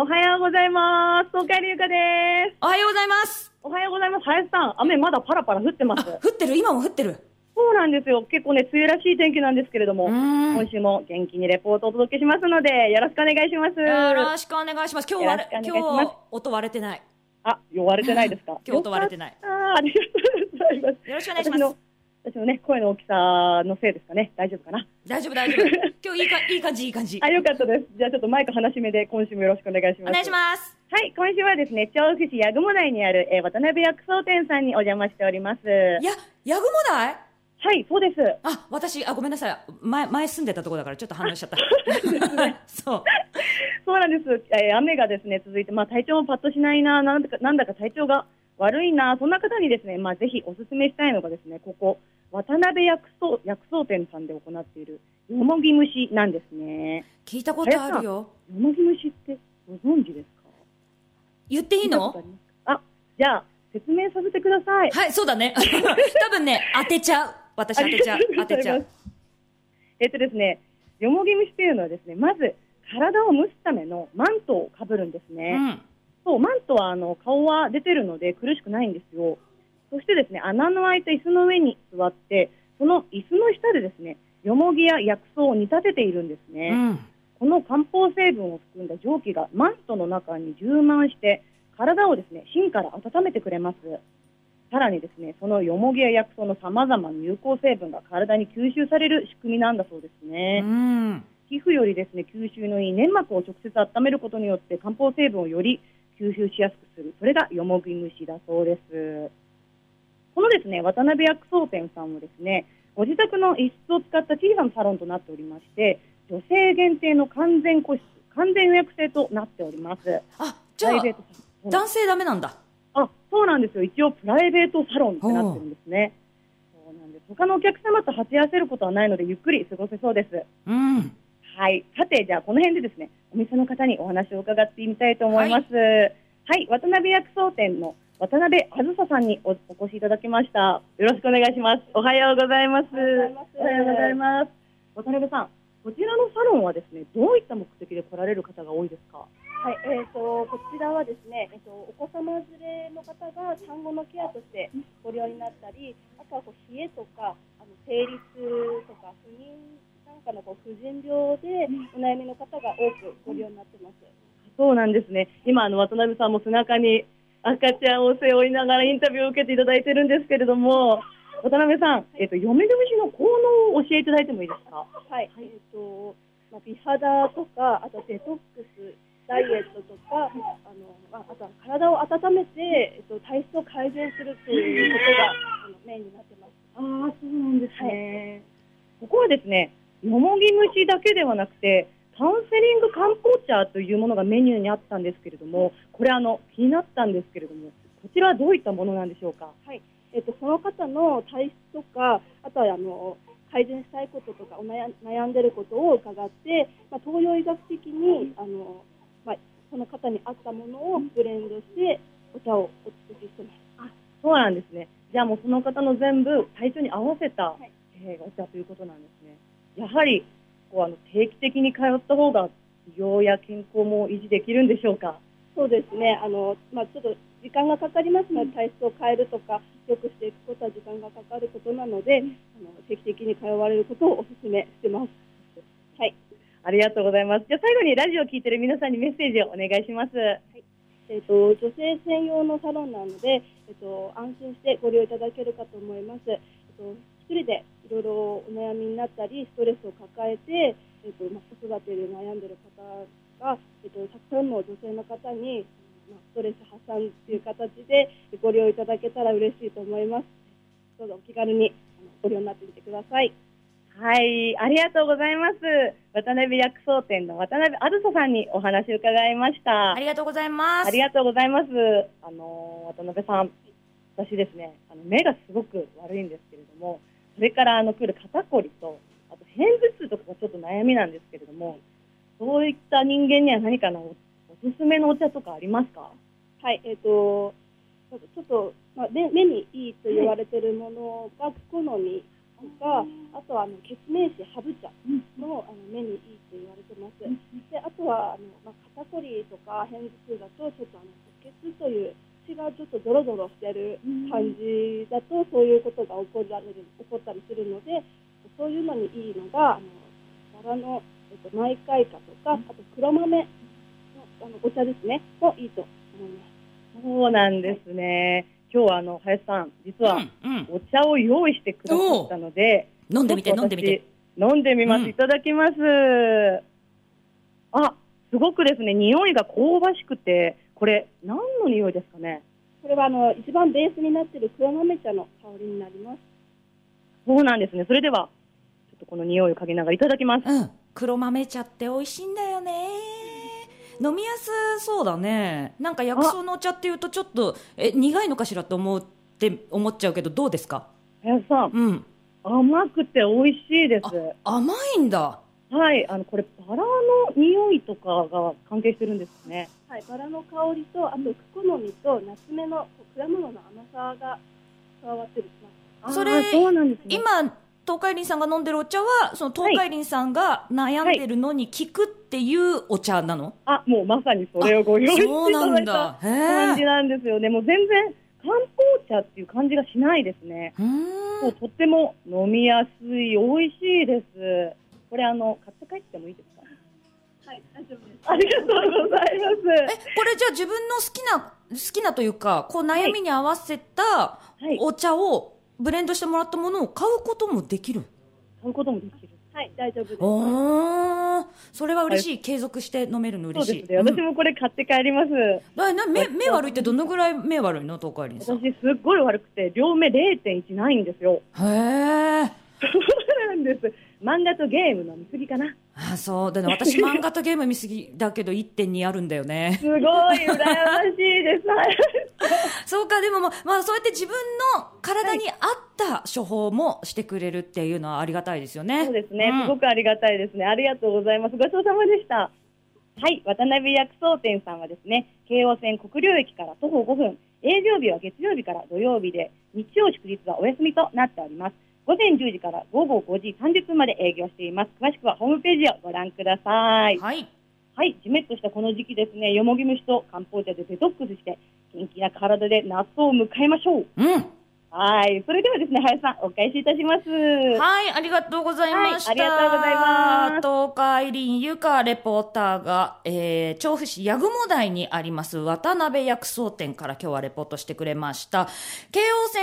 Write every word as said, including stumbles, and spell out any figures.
はようございます。東海龍香です。 おはようございます。 おはようございます。林さん、雨まだパラパラ降ってます。 降ってる、今も降ってる。 そうなんですよ。結構ね、梅雨らしい天気なんですけれども、今週も元気にレポートをお届けしますので、よろしくお願いします。 よろしくお願いします。今日割れ、今日音割れてない。 あ、割れてないですか？ 今日音割れてない。 あ、ありがとうございます。 よろしくお願いします。 私のね、声の大きさのせいですかね。大丈夫かな？ 大丈夫、大丈夫。今日いいか、いい感じ、いい感じ。 あ、よかったです。じゃあちょっとマイク離し目で今週もよろしくお願いします。 お願いします。 はい、今週はですね、調布市八雲台にある、えー、渡辺薬草店さんにお邪魔しております。 や、八雲台？ はい、そうです。 あ、私、あ、ごめんなさい。前、前住んでたところだからちょっと反応しちゃった。そう。 そうなんです。えー、雨がですね、続いて、まあ体調もパッとしないな、なんだか、なんだか体調が悪いな、そんな方にですね、まあぜひお勧めしたいのがですね、ここ、渡辺薬草、薬草店さんで行っているよもぎ蒸しなんですね。 聞いたことあるよ。 よもぎ蒸しってご存知ですか？ 言っていいの？ あ、じゃあ説明させてください。 はい、そうだね。多分ね、当てちゃう。私当てちゃう。当てちゃう。 えっとですね、よもぎ蒸しというのはですね、まず体を蒸すためのマントをかぶるんですね。うん、そう、マントはあの顔は出てるので苦しくないんですよ。そしてですね、穴の開いた椅子の上に座って、その椅子の下でですね、よもぎや薬草を煮立てているんですね。うん、この漢方成分を含んだ蒸気がマントの中に充満して、体をですね、芯から温めてくれます。さらにですね、そのよもぎや薬草のさまざまな有効成分が体に吸収される仕組みなんだそうですね。うん、皮膚よりですね、吸収のいい粘膜を直接温めることによって漢方成分をより吸収しやすくする。それがよもぎ蒸しだそうです。このですね、渡辺薬草店さんもですね、ご自宅の一室を使った小さなサロンとなっておりまして、女性限定の完全個室、完全予約制となっております。 あ、じゃあ男性ダメなんだ。 あ、そうなんですよ。一応プライベートサロンってなってるんですね。そうなんです。他のお客様と鉢合わせることはないので、ゆっくり過ごせそうです。うん。はい。さて、じゃあこの辺でですね、お店の方にお話を伺ってみたいと思います。はい、はい、渡辺薬草店の渡辺あずささんに お, お越しいただきました。よろしくお願いします。おはようございます。おはようございます。渡辺さん、こちらのサロンはですね、どういった目的で来られる方が多いですか？ はい、えーと、こちらはですね、えーと、お子様連れの方が産後のケアとしてご利用になったり、あとはこう冷えとかあの生理痛とか不妊なんかのこう婦人病でお悩みの方が多くご利用になってます。 そうなんですね。今あの渡辺さんも背中に赤ちゃんを背負いながらインタビューを受けていただいてるんですけれども、渡辺さん、えーと、よめぐむしの効能を教えていただいてもいいですか？ はい、はい、えーとまあ、美肌とか、あとデトックス、ダイエットとか、あのまあ、あとは体を温めて、えっと、体質を改善するということがあのメインになってます。 ああ、そうなんですね。はい、ここはですね、よもぎ蒸しだけではなくて、カウンセリング漢方茶というものがメニューにあったんですけれども、これあの気になったんですけれども、こちらはどういったものなんでしょうか？ はい、えっと、その方の体質とか、あとはあの改善したいこととかお悩悩んでることを伺って、まあ、東洋医学的にあのまあ、その方に合ったものをブレンドしてお茶をお作りしてます。 あ、そうなんですね。じゃあもうその方の全部体調に合わせた、はい、えー、お茶ということなんですね。やはりこうあの定期的に通った方が美容や健康も維持できるんでしょうか？ そうですね。あの、まあ、ちょっと時間がかかりますので、体質を変えるとか良くしていくことは時間がかかることなので、あの定期的に通われることをお勧めしてます。はい。 ありがとうございます。じゃあ最後にラジオを聞いている皆さんにメッセージをお願いします。はい、 えーと、女性専用のサロンなので、えーと、安心してご利用いただけるかと思います。えーと、一人でいろいろお悩みになったり、ストレスを抱えて、えーとまあ、子育てで悩んでいる方が、えーと、たくさんの女性の方に、まあ、ストレス発散という形でご利用いただけたら嬉しいと思います。どうぞお気軽にご利用になってみてください。 はい、ありがとうございます。渡辺薬草店の渡辺あずささんにお話を伺いました。 ありがとうございます。 ありがとうございます。あの渡辺さん、私ですね、あの目がすごく悪いんですけれども、それからあの来る肩こりと、あと片頭痛とかがちょっと悩みなんですけれども、そういった人間には何かのおすすめのお茶とかありますか？ はい、えっとちょっと、まあ、目にいいと言われているものが好みとか、あとはあの血明子ハブ茶の、あの目にいいと言われてます。で、あとはあの、まあ、肩コリとか片頭痛だとちょっとあの吐血という血がちょっとドロドロしてる感じだと、そういうことが起こられる起こったりするので、そういうのにいいのがあのバラの、えっと、マイカイカとか、あと黒豆のあのお茶ですねもいいと思います。 そうなんですね。今日はあの林さん実はお茶を用意してくださったので、 うんうん、飲んでみて飲んでみて飲んでみます、うん、いただきます。あ、すごくですね匂いが香ばしくて、これ何の匂いですかね。 これはあの一番ベースになっている黒豆茶の香りになります。 そうなんですね。それではちょっとこの匂いを嗅ぎながらいただきます。 うん、黒豆茶って美味しいんだよね。飲みやすそうだね。なんか薬草のお茶っていうとちょっとえ苦いのかしらと思って思っちゃうけど、どうですか林さん。うん、甘くて美味しいです。 甘いんだ。 はい、あのこれバラの匂いとかが関係してるんですかね。 はい、バラの香りとあとクコの実とナツメの果物の甘さが加わってるします。それそうなんですね。今東海林さんが飲んでるお茶はその東海林さんが悩んでるのに効くっていうお茶なの？はいはい、あ、もうまさにそれをご用意していただいた感じなんですよね。もう全然漢方茶っていう感じがしないですね。うーん、もうとっても飲みやすい、美味しいです。これあの買って帰ってもいいですか？ はい、大丈夫です。 ありがとうございます。 え、これじゃあ自分の好きな好きなというかこう悩みに合わせたお茶をブレンドしてもらったものを買うこともできる？ 買うこともできる。 はい、大丈夫です。 おー、それは嬉しい、はい、継続して飲めるの嬉しい。 そうですね、私もこれ買って帰ります。 だな目目悪いってどのぐらい目悪いの東海林さん？ 私すっごい悪くて両目 れいてんいち ないんですよ。 へー、 そうなんです。漫画とゲームの見過ぎかな。 あ、そうだね。私漫画とゲーム見過ぎだけど いってんに あるんだよね。 すごい羨ましいです。 そうか、でも、まあ、そうやって自分の体に合った処方もしてくれるっていうのはありがたいですよね。 そうですね、 うん、 すごくありがたいですね。ありがとうございます。ごちそうさまでした。はい、渡辺薬草店さんはですね、京王線国領駅から徒歩ごふん、営業日は月曜日から土曜日で、日曜祝日はお休みとなっております。ごぜんじゅうじからごごごじさんじゅっぷんまで営業しています。詳しくはホームページをご覧ください。 はい。 はい、じめっとしたこの時期ですね、よもぎ虫と漢方茶でデトックスして、元気な体で夏を迎えましょう。 うん。 はい、それではですね、林さん、お返しいたします。 はい、ありがとうございました。 はい、ありがとうございます。 東海林由香レポーターが、えー、調布市八雲台にあります渡辺薬草店から今日はレポートしてくれました。京王線